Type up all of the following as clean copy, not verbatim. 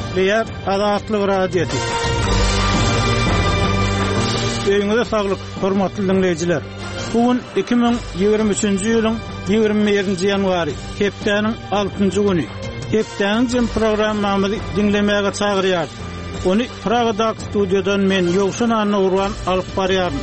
Eşitleyer Azatlyk radiosu. Öýüňizde saglyk, hormatly dinleýijiler. Bugün 2023-nji ýylyň 27-nji ýanwary, hepdeniň 6-njy güni. Hepdeniň jym programmamyzy dinlemäge çagyrýar. Onu Praga'da stüdyodan men Ýowşan Anurwan alyp barýarym.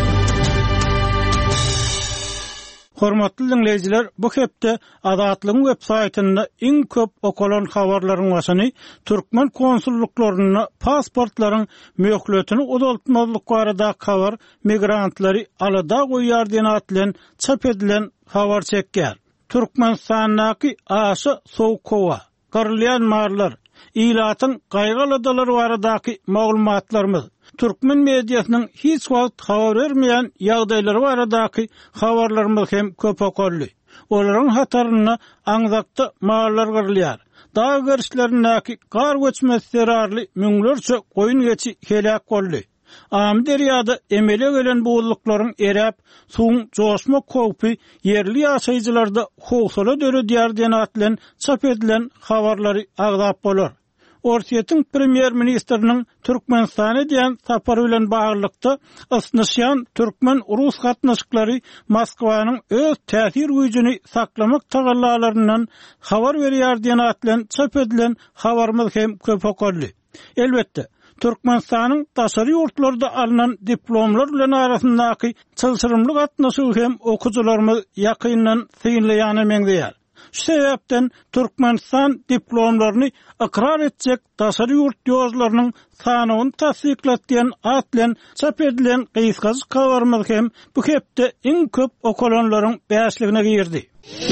Hormatly dinleýijiler, bu hepde Azatlygyň web saýtynda iň köp okulan habarlaryň başyny türkmen konsulluklaryna pasportlaryň möhletini uzaltmazlyk barada habar migrantlary alada goýýar diýen atlan çap edilen habar çekýär. Türkmenistanyň aşy Sowkowa, garlyan marlar, ilatyň gaýgalydalary baradaky maglumatlarymyz Türkmen mediasynyň hiç wagt habar bermeýän ýagdaýlary baradaky habarlarymyz hem köp okully. Olaryň hataryna aňzakda mallar gyrylýar. Dağa görüşlerindäki gar göçmesi arly müňlerçe goýun geçi helak boldy. Am derýada emele gelen boğullukların erep, suň joşma kopy yerli ýaşaýjylarda howsala döredýär diýen atlan çap edilen habarlary agdap bolar. Orsiýetiň premier ministriniň Türkmenistana diýen sapary bilen baglykda ysnysýan türkmen urus gatnaşyklary Moskwanyň öz täsir güýjüni saklamak tagallalaryndan habar berýär diýen atlan çap edilen habarymyz hem köp okully. Elbetde Türkmenistanyň daşary ýurtlarynda alynan diplomlar bilen arasyndaky çylşyrymly gatnaşyk hem okujularymyz ýakyndan synlaýany meňdeýär. Şu sebäpden Türkmenistan diplomlaryny ikrar etjek daşary ýurt ýozlarynyň sanyny tasdiklatýan atlan çap edilen gysgazy habarymyz hem bu hepde iň köp okulanlaryň bäşligine girdi.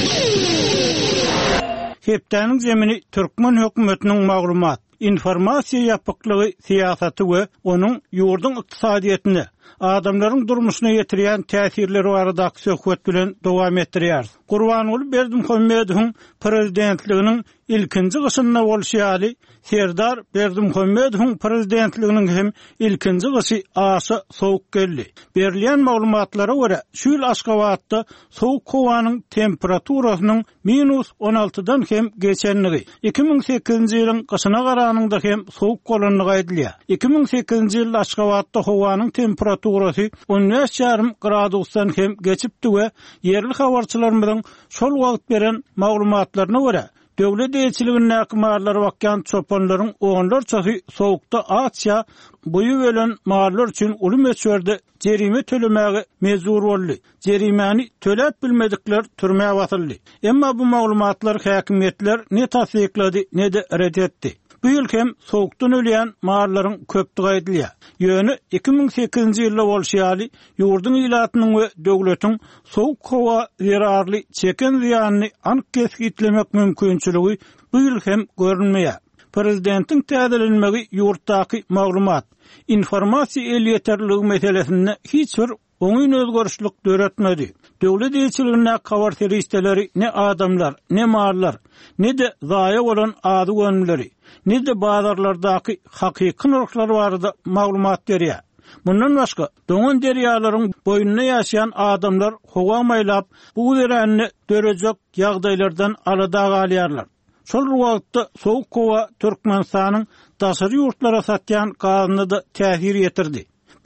Hepdeniň zemini Türkmen hökümetiniň maglumat, informasiýa ýapyklygy siýasaty we onuň ýurdun ykdysadyýetine, adamlaryň durmuşyna ýetirýän täsirleri baradaky söhbet bilen dowam etdirýär. Gurbanuly Berdimuhammedowyň prezidentliginiň ilkinji gyşyna bolşýaly Serdar Berdimuhammedowyň prezidentliginiň hem ilkinji gysy aşy sowuk geldi. Berilýän maglumatlara görä, şu ýyl Aşgabatda Sowkowanyň temperaturasynyň -16dan hem geçenligi 2008-nji ýylyň gyşyna garanyňda hem sowuk bolanlygy aýdylýar. 2008-nji ýyl Aşgabatda howanyň temperaturasy 15,5 gradusdan hem geçipdi we yerli habarçylarymyň şol wagt beren maglumatlaryna görä döwlet eýçiliginiň marlary bakýan çopanlaryň oğanlar çahy sowukda atça buyu gelen marlar üçin uly meçberde jerime tölemäge mezur boldy. Jerimeni töläp bilmedikler türmäge batyldy. Emma bu maglumatlar häkimetler ne tasdiklady ne de red etdi. Bu ýyl hem sowukdan ölýän marlaryň köpdigi aýdylýar. Ýöne 2008-nji ýylda bolşýaly ýurdun ilatynyň we döwletiň sowuk hawa zerarly çeken ziýanyny anyk kesgitlemek mümkinçiligi bu ýyl hem görünmeýär. Prezidentiň täzelenmegi ýurtdaky maglumat, informasiýa elýeterligi meselesinde hiç bir oňyn özgörüşlik döretmedi. Döwlet eýçiligine habar seristeleri ne adamlar, ne marlar, ne de zaýa bolan ady gönülleri, ne de bazarlardaky hakyky nurklar barada maglumat berýär. Bundan başga, doňan derýalaryň boýununa ýaşaýan adamlar howa maýlap bu deränni dörejek ýagdaýlardan alada galýarlar. Şol wagtda Sowkowa Türkmenistanyň daşary ýurtlara satýan gazyny da täsir ýetirdi.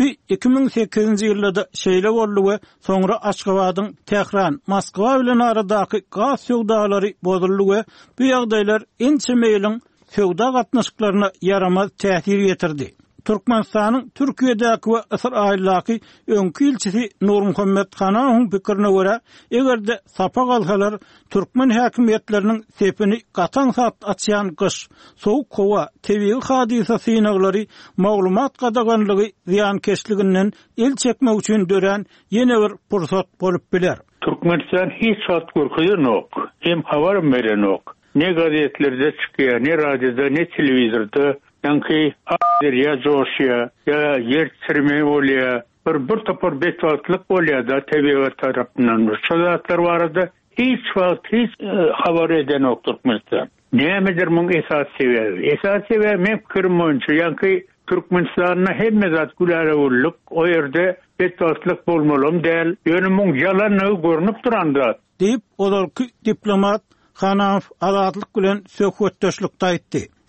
2008-nji ýylda şeýle boldy we soňra Aşgabatyň Tehran, Moskwa bilen aradaky gaz söwdalary bozuldy we bu ýagdaýlar ençe meýliň söwda gatnaşyklaryna yaramaz täsir ýetirdi. Türkmenistanyň Türkiýedäki we Israildaky öňkü ilçisi Nurmuhammed Hanawyň pikirine görä, egerde sapa galsalar türkmen häkimetleriniň sepini gatan sat açýan gyş, Sowkowa tebii hadisa synaglary maglumat gadaganlygy ziýankeşliginden el çekmek üçin dören ýene bir pursat bolup biler. Türkmenistan hiç wagt görkezen ok, hem habar beren ok. Ne gazetlerde çykýar, ne radioda, ne telewizorda Yankı ya coşuya ya yer sirme bolýar, bir topar betwatlyk bolýar da tabiat tarapyndan. Şu zatlar barada hiç wagt hiç habar eden ok Türkmenistan. Nämedir muň esas sebäbi? Esas sebäbi men pikirim boýunça yankı Türkmenistanyň hemme zat gülere bolluk, o ýerde betwatlyk bolmalym däl, ýöne muň ýalanyny görnüp duranda. Diýip olarky diplomat Hanaw azatlyk bilen söhbetdeşlikde aýtdy.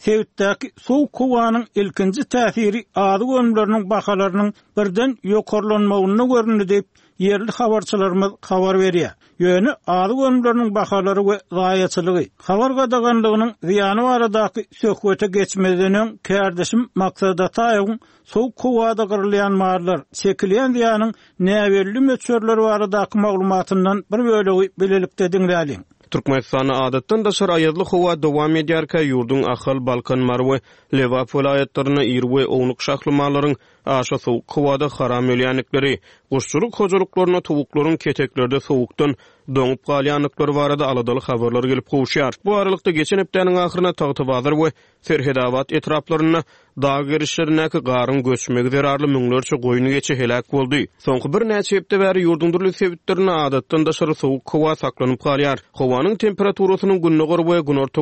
Sevitdäki soğuk howanyň ilkinji täsiri ady gönümleriniň bahalarynyň birden ýokarlanmagyna görünýär diýip yerli habarçylarymyz habar berýär. Ýöne ady gönümleriniň bahalary we zaýaçylygy, habar gadaganlygynyň ziýany baradaky söhbete geçmezden kärdeşim maksada taýyň soğuk howada gyrylýan marlar, çekilýän ziýanyň näberli möçörleri baradaky maglumatyndan bir bölegi bilelikde diňläliň. Türkmenistany adatdan daşar aýadly howa dowam edýärkä ýurdun Ahal, Balkan, Marwe, Lewap vilayetlerine ýerwe ownuk şahlymalaryň aşa soğuk howada haram ölýänlikleri, guşçuluk hojalyklaryna tovuklaryň keteklerde soğukdan doňup galýanlyklary barada aladaly habarlar gelip gowşýar. Bu aralykda geçen hepdeniň ahyryna Tagtybazar we Serhedawat etraplaryna dag girişlerindäki garyn göçmegi zerarly müňlerçe goýuny geçe helak boldy. Soňky bir näçe hepde bäri ýurdun durly sebitlerine adatdan daşary soğuk howa saklanyp galýar. Howanyň temperaturasynyň günne gorby, gün